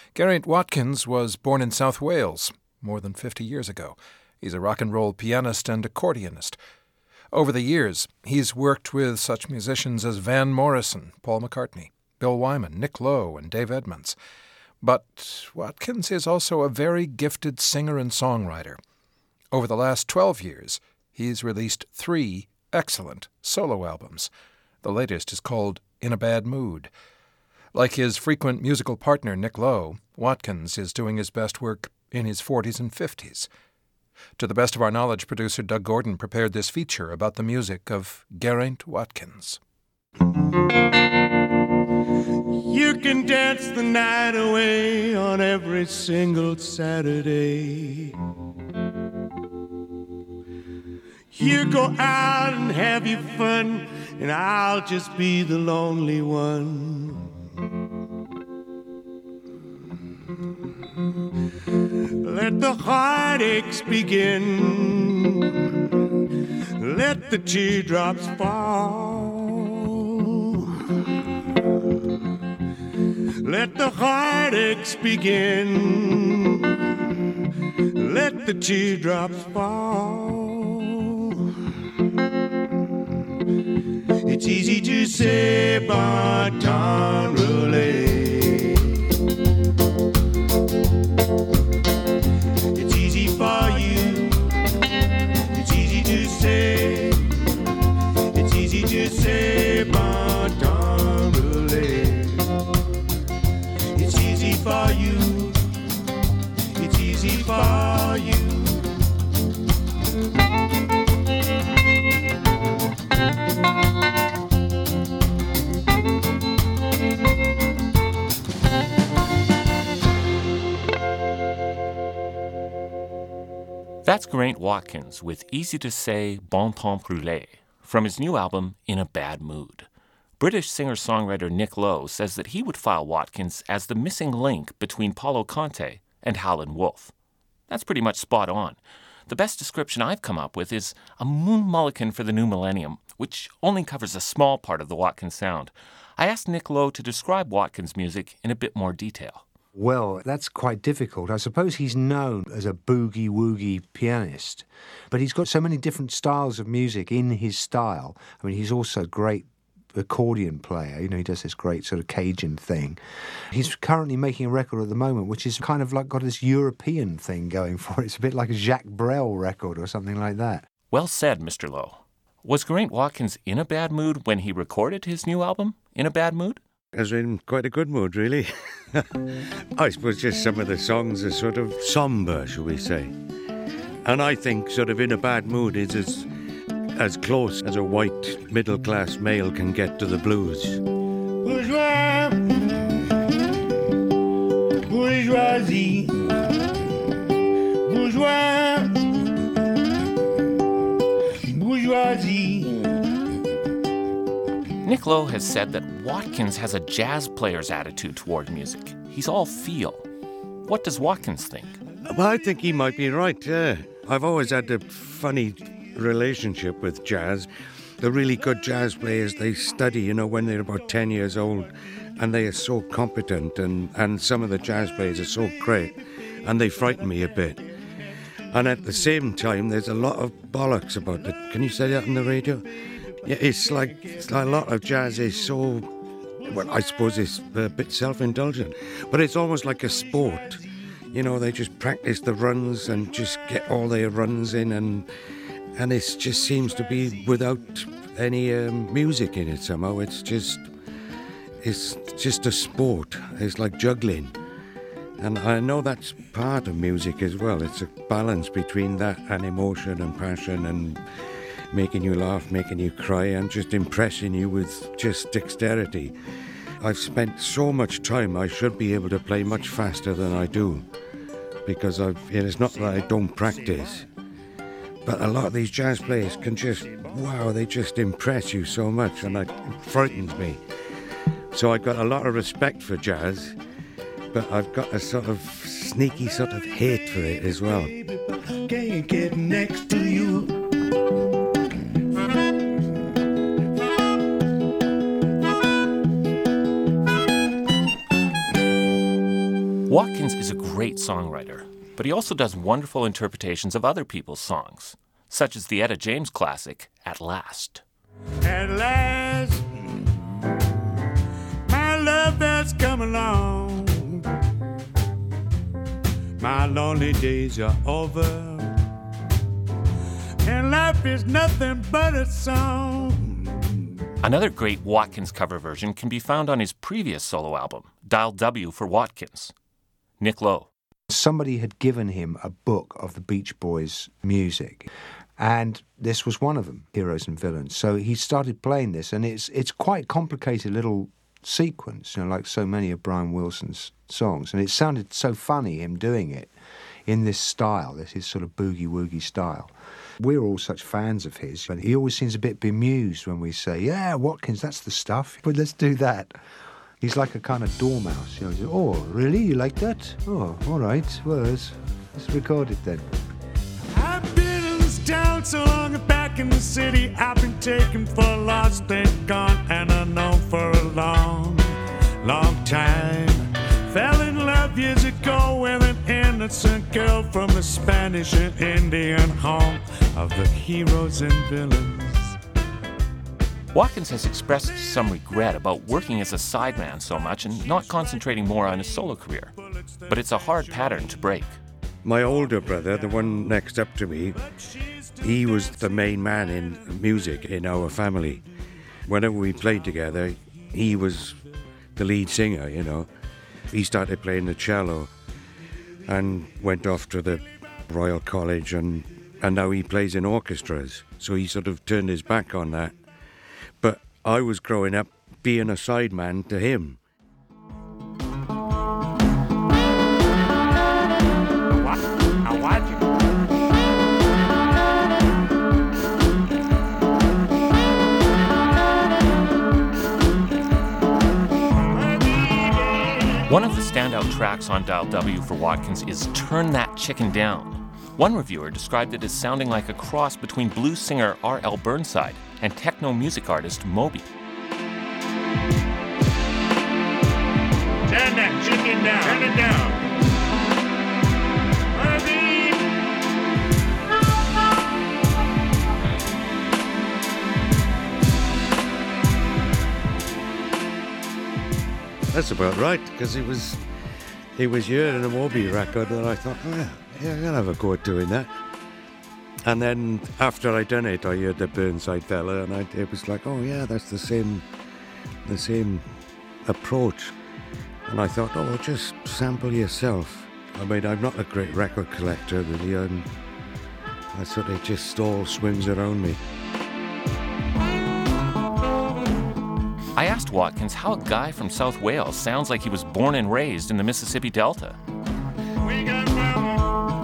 Geraint Watkins was born in South Wales more than 50 years ago. He's a rock and roll pianist and accordionist. Over the years, he's worked with such musicians as Van Morrison, Paul McCartney, Bill Wyman, Nick Lowe, and Dave Edmunds. But Watkins is also a very gifted singer and songwriter. Over the last 12 years, he's released 3 excellent solo albums. The latest is called In a Bad Mood. Like his frequent musical partner Nick Lowe, Watkins is doing his best work in his 40s and 50s. To the best of our knowledge, producer Doug Gordon prepared this feature about the music of Geraint Watkins. You can dance the night away on every single Saturday. You go out and have your fun, and I'll just be the lonely one. Let the heartaches begin. Let the teardrops fall. Let the heartaches begin. Let the teardrops fall. It's easy to say, but don't relate. It's easy for you. It's easy to say. It's easy to say, but don't relate. It's easy for you. It's easy for you. That's Geraint Watkins with Easy to Say, Bon Temps Brûlé from his new album, In a Bad Mood. British singer-songwriter Nick Lowe says that he would file Watkins as the missing link between Paulo Conte and Howlin' Wolf. That's pretty much spot on. The best description I've come up with is a moon mulligan for the new millennium, which only covers a small part of the Watkins sound. I asked Nick Lowe to describe Watkins' music in a bit more detail. Well, that's quite difficult. I suppose he's known as a boogie-woogie pianist, but he's got so many different styles of music in his style. I mean, he's also a great accordion player. You know, he does this great sort of Cajun thing. He's currently making a record at the moment, which is kind of like got this European thing going for it. It's a bit like a Jacques Brel record or something like that. Well said, Mr. Lowe. Was Geraint Watkins in a bad mood when he recorded his new album, In a Bad Mood? I was in quite a good mood, really. I suppose just some of the songs are sort of somber, shall we say. And I think sort of In a Bad Mood is as close as a white middle-class male can get to the blues. Bourgeois, bourgeoisie, bourgeois, bourgeoisie. Nick Lowe has said that Watkins has a jazz player's attitude toward music. He's all feel. What does Watkins think? Well, I think he might be right, yeah. I've always had a funny relationship with jazz. The really good jazz players, they study, when they're about 10 years old, and they are so competent, and some of the jazz players are so great, and they frighten me a bit. And at the same time, there's a lot of bollocks about it. Can you say that on the radio? Yeah, it's like a lot of jazz is so, well, I suppose it's a bit self-indulgent, but it's almost like a sport. They just practice the runs and just get all their runs in, and it just seems to be without any music in it somehow. It's just a sport. It's like juggling. And I know that's part of music as well. It's a balance between that and emotion and passion and making you laugh, making you cry, and just impressing you with just dexterity. I've spent so much time, I should be able to play much faster than I do, because it's not that I don't practice, but a lot of these jazz players can they just impress you so much, and it frightens me. So I've got a lot of respect for jazz, but I've got a sort of sneaky sort of hate for it as well. Can't get next to you. Watkins is a great songwriter, but he also does wonderful interpretations of other people's songs, such as the Etta James classic, At Last. At last, my love has come along. My lonely days are over, and life is nothing but a song. Another great Watkins cover version can be found on his previous solo album, Dial W for Watkins. Nick Lowe. Somebody had given him a book of the Beach Boys music, and this was one of them, Heroes and Villains. So he started playing this, and it's quite complicated little sequence, like so many of Brian Wilson's songs. And it sounded so funny, him doing it in this style, his sort of boogie-woogie style. We're all such fans of his, but he always seems a bit bemused when we say, yeah, Watkins, that's the stuff, but let's do that. He's like a kind of dormouse, oh, really? You like that? Oh, all right, well, let's record it then. I've been in this town so long, and back in the city, I've been taken for lost and gone, and unknown for a long, long time. Fell in love years ago with an innocent girl from the Spanish and Indian home of the heroes and villains. Watkins has expressed some regret about working as a sideman so much and not concentrating more on his solo career. But it's a hard pattern to break. My older brother, the one next up to me, he was the main man in music in our family. Whenever we played together, he was the lead singer, He started playing the cello and went off to the Royal College, and now he plays in orchestras. So he sort of turned his back on that. But I was growing up being a sideman to him. One of the standout tracks on Dial W for Watkins is Turn That Chicken Down. One reviewer described it as sounding like a cross between blues singer R.L. Burnside and techno music artist Moby. Turn that chicken down. Turn it down. That's about right, because it was hearing a Moby record, and I thought, yeah, I'm gonna have a go at doing that. And then after I done it, I heard the Burnside fella, and it was like, oh yeah, that's the same approach. And I thought, oh, well, just sample yourself. I mean, I'm not a great record collector, really. I sort of just all swims around me. I asked Watkins how a guy from South Wales sounds like he was born and raised in the Mississippi Delta. We got mama.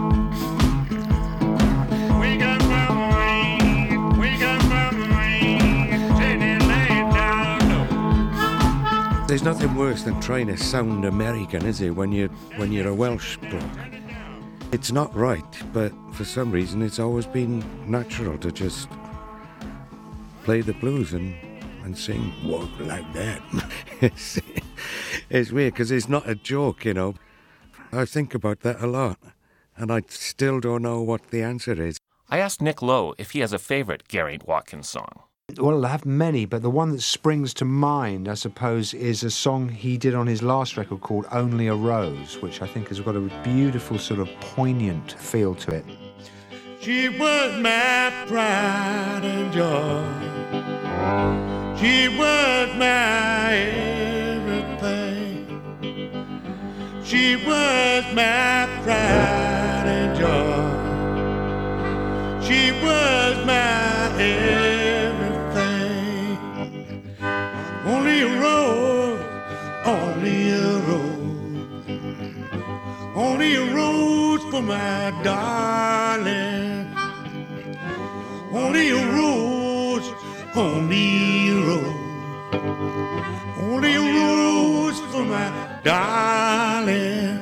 We got mama. We got mama. Take it, lay it down low. There's nothing worse than trying to sound American, is it, when you're a Welsh bloke? It's not right, but for some reason it's always been natural to just play the blues and sing walk like that. It's weird because it's not a joke, I think about that a lot, and I still don't know what the answer is. I asked Nick Lowe if he has a favorite Geraint Watkins song. Well, I have many, but the one that springs to mind, I suppose, is a song he did on his last record called Only a Rose, which I think has got a beautiful sort of poignant feel to it. She was my pride and joy. She was my everything. She was my pride and joy. She was my everything. Only a rose, only a rose. Only a rose for my darling. Only a rose, only a rose. Only a rose for my darling.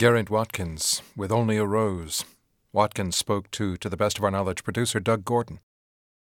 Geraint Watkins with Only a Rose. Watkins spoke to the best of our knowledge, producer Doug Gordon.